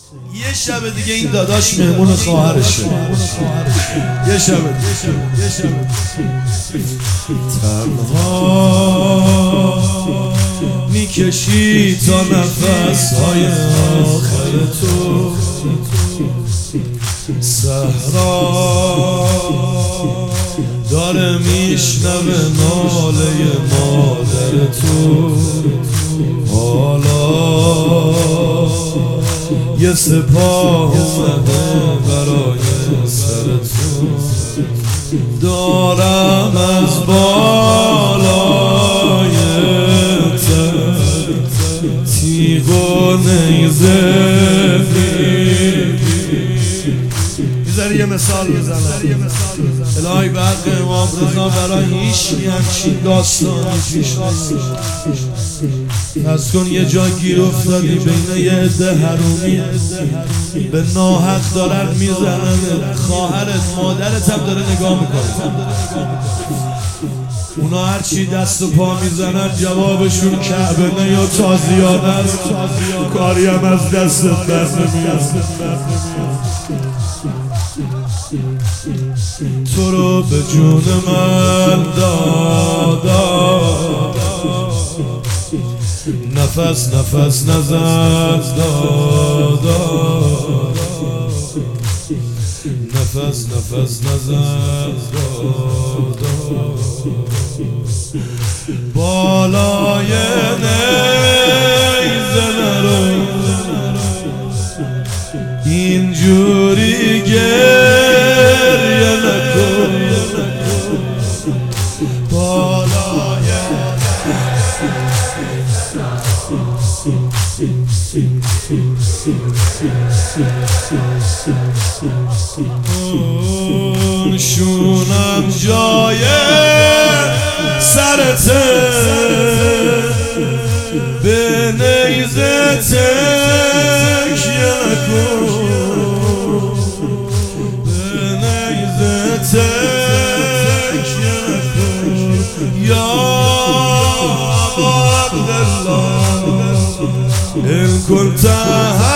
یه شب دیگه این داداش مهمون خواهرشه. یه شب تنها میکشی تا نفس‌های آخر تو، صحرا داره میشنوه ناله مادر تو. حالا یه سپاه اومده برای سر تو، دارم از بالای تیغ و نیزه یه مثال بزنم. الهی برق امام رضا برای هیچ همچین داستانی پیش از کن یه جا گیر افتادی بین یه عده حرومی به ناحق دارن میزنن، خواهرت مادرت هم داره نگاه میکنه، اونا هرچی دست و پا میزنن جوابشون کعبه نه یا تازیانه است، کاری هم از دستت بر نمیاد. تو رو به جون من دادا، نفس نفس نزن دادا، نفس نفس نزن دادا، بالای نیزه نرو اینجوری گریه نکن، بالای شونم جای سرته، به نیزه تکیه نکن، به نیزه تکیه نکن یا ابا عبدالله، إن كنت